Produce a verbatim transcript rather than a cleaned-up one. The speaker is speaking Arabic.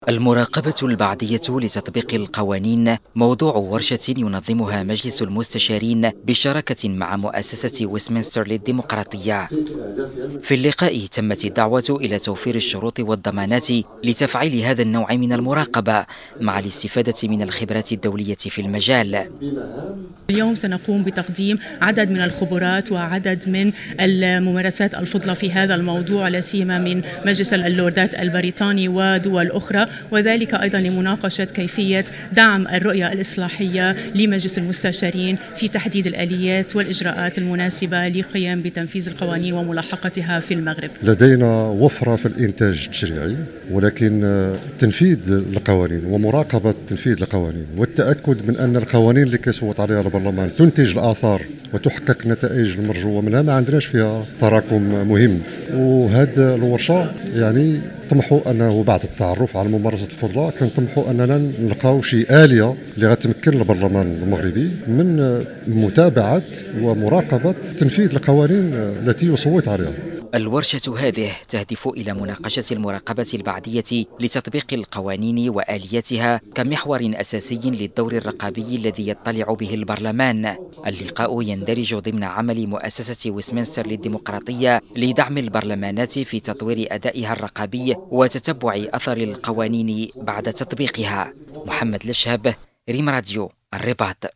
المراقبة البعدية لتطبيق القوانين موضوع ورشة ينظمها مجلس المستشارين بشراكة مع مؤسسة ويستمنستر للديمقراطية. في اللقاء تمت الدعوة إلى توفير الشروط والضمانات لتفعيل هذا النوع من المراقبة مع الاستفادة من الخبرات الدولية في المجال. اليوم سنقوم بتقديم عدد من الخبرات وعدد من الممارسات الفضلى في هذا الموضوع، لا سيما من مجلس اللوردات البريطاني ودول أخرى، وذلك أيضا لمناقشة كيفية دعم الرؤية الإصلاحية لمجلس المستشارين في تحديد الآليات والإجراءات المناسبة للقيام بتنفيذ القوانين وملاحقتها في المغرب. لدينا وفرة في الإنتاج التشريعي، ولكن تنفيذ القوانين ومراقبة تنفيذ القوانين والتأكد من أن القوانين اللي كيصوت عليها البرلمان تنتج الآثار وتحقق النتائج المرجوة منها، ما عندناش فيها تراكم مهم. وهذه الورشة يعني طمحوا أنه بعد التعرف على الممارسة الفضلى كنطمحوا أننا نلقاو شي آلية اللي غتمكن البرلمان المغربي من متابعة ومراقبة تنفيذ القوانين التي يصوت عليها. الورشة هذه تهدف إلى مناقشة المراقبة البعدية لتطبيق القوانين وآلياتها كمحور أساسي للدور الرقابي الذي يطلع به البرلمان. اللقاء يندرج ضمن عمل مؤسسة ويستمنستر للديمقراطية لدعم البرلمانات في تطوير أدائها الرقابي وتتبع أثر القوانين بعد تطبيقها. محمد لشهب، ريم راديو، الرباط.